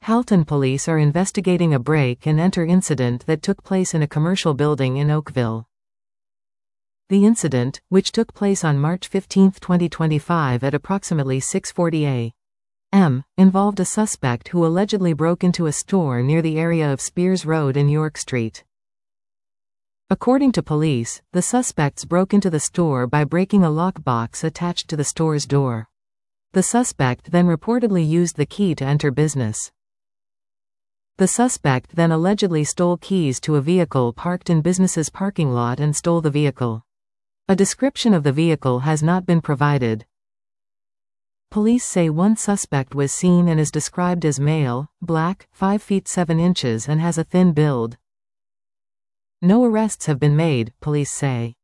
Halton police are investigating a break-and-enter incident that took place in a commercial building in Oakville. The incident, which took place on March 15, 2025 at approximately 6:40 a.m., involved a suspect who allegedly broke into a store near the area of Spears Road and York Street. According to police, the suspects broke into the store by breaking a lockbox attached to the store's door. The suspect then reportedly used the key to enter business. The suspect then allegedly stole keys to a vehicle parked in business's parking lot and stole the vehicle. A description of the vehicle has not been provided. Police say one suspect was seen and is described as male, black, 5 feet 7 inches and has a thin build. No arrests have been made, police say.